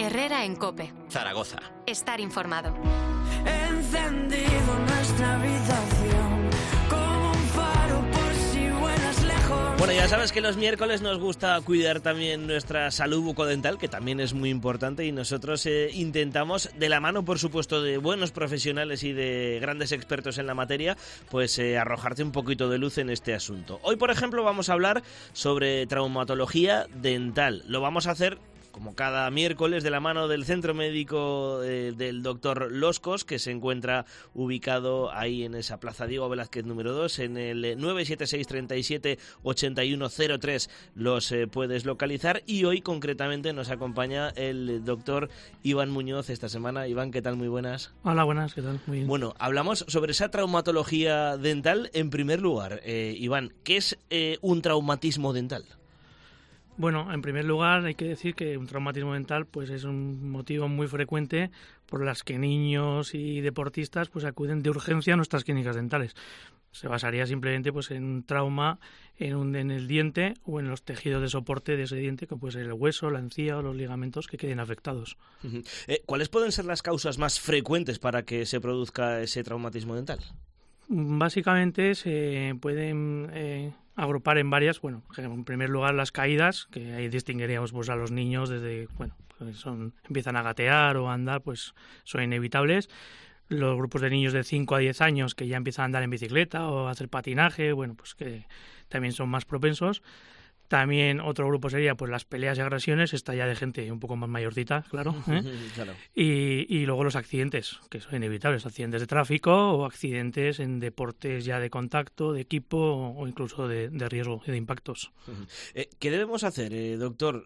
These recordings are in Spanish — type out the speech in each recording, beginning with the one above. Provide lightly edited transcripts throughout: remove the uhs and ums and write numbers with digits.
Herrera en COPE. Zaragoza. Estar informado. Encendido nuestra habitación como un faro por si vuelas lejos. Bueno, ya sabes que los miércoles nos gusta cuidar también nuestra salud bucodental, que también es muy importante, y nosotros intentamos, de la mano por supuesto de buenos profesionales y de grandes expertos en la materia, pues arrojarte un poquito de luz en este asunto. Hoy, por ejemplo, vamos a hablar sobre traumatología dental. Lo vamos a hacer, como cada miércoles, de la mano del Centro Médico del Dr. Loscos, que se encuentra ubicado ahí en esa Plaza Diego Velázquez número 2, en el 976 37 8103 los puedes localizar, y hoy concretamente nos acompaña el doctor Iván Muñoz esta semana. Iván, ¿qué tal? Muy buenas. Hola, buenas, ¿qué tal? Muy bien. Bueno, hablamos sobre esa traumatología dental. En primer lugar, Iván, ¿qué es un traumatismo dental? Bueno, en primer lugar hay que decir que un traumatismo dental pues es un motivo muy frecuente por las que niños y deportistas pues acuden de urgencia a nuestras clínicas dentales. Se basaría simplemente pues en un trauma en el diente o en los tejidos de soporte de ese diente, que puede ser el hueso, la encía o los ligamentos que queden afectados. ¿Cuáles pueden ser las causas más frecuentes para que se produzca ese traumatismo dental? Básicamente se pueden agrupar en varias. Bueno, en primer lugar las caídas, que ahí distinguiríamos pues a los niños desde, bueno, pues empiezan a gatear o a andar, pues son inevitables. Los grupos de niños de 5 a 10 años que ya empiezan a andar en bicicleta o a hacer patinaje, bueno, pues que también son más propensos. También otro grupo sería pues las peleas y agresiones, esta ya de gente un poco más mayorcita, claro. Claro. Y luego los accidentes, que son inevitables, accidentes de tráfico o accidentes en deportes ya de contacto, de equipo o incluso de riesgo y de impactos. ¿Qué debemos hacer, doctor,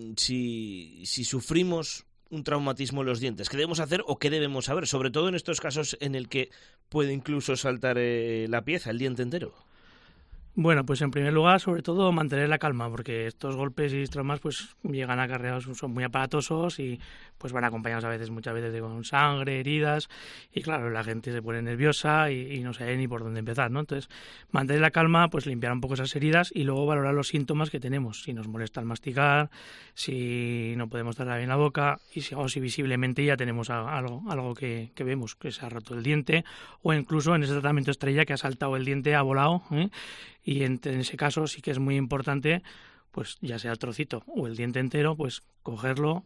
si sufrimos un traumatismo en los dientes? ¿Qué debemos hacer o qué debemos saber? Sobre todo en estos casos en el que puede incluso saltar la pieza, el diente entero. Bueno, pues en primer lugar, sobre todo, mantener la calma, porque estos golpes y traumas pues llegan acarreados, son muy aparatosos y pues van acompañados muchas veces con sangre, heridas, y claro, la gente se pone nerviosa y no sabe ni por dónde empezar, ¿no? Entonces, mantener la calma, pues limpiar un poco esas heridas y luego valorar los síntomas que tenemos, si nos molesta el masticar, si no podemos tragar bien la boca o si visiblemente ya tenemos algo que vemos, que se ha roto el diente, o incluso en ese tratamiento estrella que ha saltado el diente, ha volado, y en ese caso sí que es muy importante, pues ya sea el trocito o el diente entero, pues cogerlo,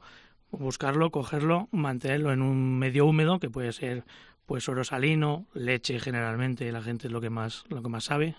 mantenerlo en un medio húmedo, que puede ser pues oro salino, leche generalmente, la gente es lo que más sabe,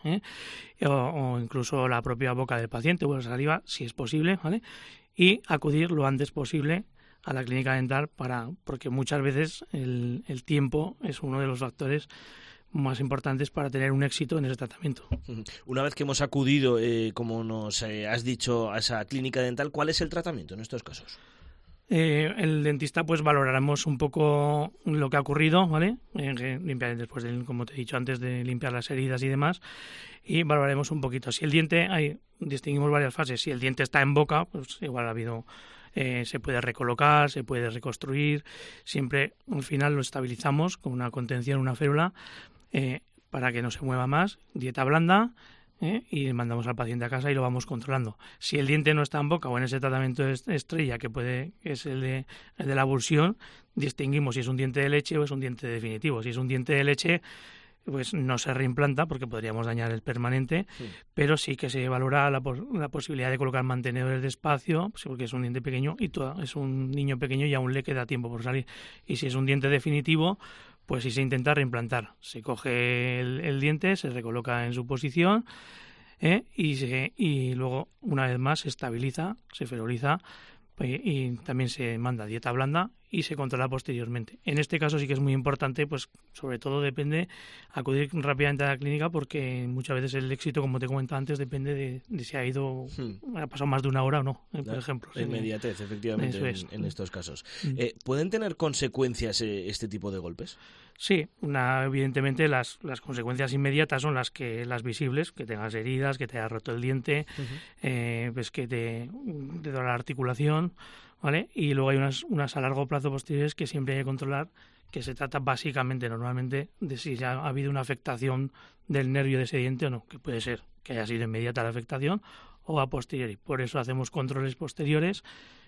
o incluso la propia boca del paciente o la saliva, si es posible, ¿vale? Y acudir lo antes posible a la clínica dental porque muchas veces el tiempo es uno de los factores más importantes para tener un éxito en ese tratamiento. Una vez que hemos acudido, como nos has dicho, a esa clínica dental, ¿cuál es el tratamiento en estos casos? El dentista pues valoraremos un poco lo que ha ocurrido, ¿vale? Limpiar después como te he dicho antes, de limpiar las heridas y demás, y valoraremos un poquito. Si el diente, distinguimos varias fases. Si el diente está en boca, pues igual ha habido se puede recolocar, se puede reconstruir. Siempre al final lo estabilizamos con una contención, una férula, para que no se mueva más, dieta blanda, y mandamos al paciente a casa y lo vamos controlando. Si el diente no está en boca o en ese tratamiento estrella, que es el de la avulsión, distinguimos si es un diente de leche o es un diente definitivo. Si es un diente de leche, pues no se reimplanta porque podríamos dañar el permanente, pero sí que se valora la posibilidad de colocar mantenedores de espacio, porque es un diente pequeño y es un niño pequeño y aún le queda tiempo por salir. Y si es un diente definitivo, pues si se intenta reimplantar, se coge el diente, se recoloca en su posición, y luego una vez más se estabiliza, se feroliza, y también se manda dieta blanda y se controla posteriormente. En este caso sí que es muy importante, pues sobre todo depende acudir rápidamente a la clínica, porque muchas veces el éxito, como te comentaba antes, depende de si ha pasado más de una hora o no, por ejemplo. La inmediatez, efectivamente, en estos casos. ¿Pueden tener consecuencias este tipo de golpes? Sí, evidentemente las consecuencias inmediatas son las visibles, que tengas heridas, que te haya roto el diente, pues que te duele la articulación, ¿vale? Y luego hay unas a largo plazo posteriores que siempre hay que controlar, que se trata básicamente, normalmente, de si ya ha habido una afectación del nervio de ese diente o no, que puede ser que haya sido inmediata la afectación o a posteriori. Por eso hacemos controles posteriores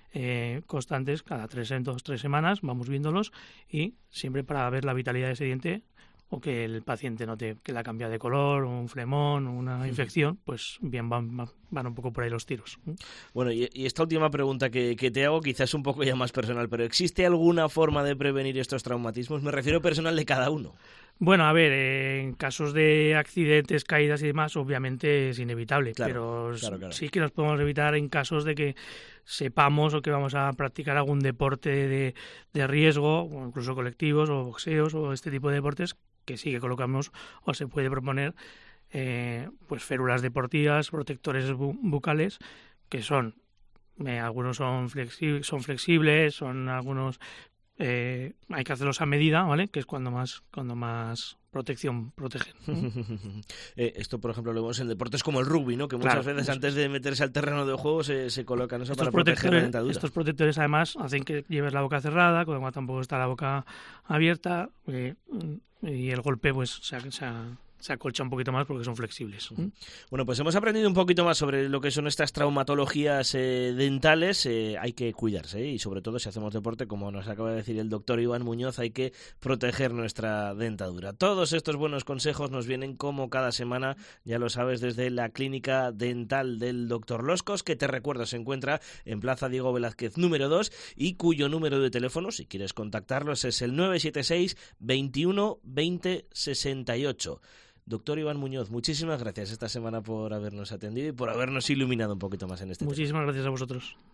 constantes, cada 3 semanas, vamos viéndolos, y siempre para ver la vitalidad de ese diente, o que el paciente note que le ha cambiado de color, un flemón, una infección, pues bien, van un poco por ahí los tiros. Bueno, y esta última pregunta que te hago quizás un poco ya más personal, pero ¿existe alguna forma de prevenir estos traumatismos? Me refiero personal de cada uno. Bueno, a ver, en casos de accidentes, caídas y demás, obviamente es inevitable, pero claro. sí que los podemos evitar en casos de que sepamos o que vamos a practicar algún deporte de riesgo, o incluso colectivos o boxeos o este tipo de deportes, que sí que colocamos o se puede proponer pues férulas deportivas, protectores bucales, que son algunos son flexibles, son algunos hay que hacerlos a medida, ¿vale? Que es cuando más protección protegen. Esto, por ejemplo, lo vemos en deportes como el rugby, ¿no? Que muchas veces antes de meterse al terreno de juego se colocan eso para proteger la dentadura. Estos protectores además hacen que lleves la boca cerrada, cuando tampoco está la boca abierta, y el golpe pues se acolcha un poquito más porque son flexibles. Bueno, pues hemos aprendido un poquito más sobre lo que son estas traumatologías dentales. Hay que cuidarse, y sobre todo si hacemos deporte, como nos acaba de decir el doctor Iván Muñoz, hay que proteger nuestra dentadura. Todos estos buenos consejos nos vienen como cada semana, ya lo sabes, desde la clínica dental del doctor Loscos, que te recuerdo se encuentra en Plaza Diego Velázquez número 2 y cuyo número de teléfono, si quieres contactarlos, es el 976 21 20 68. Doctor Iván Muñoz, muchísimas gracias esta semana por habernos atendido y por habernos iluminado un poquito más en este tema. Muchísimas gracias a vosotros.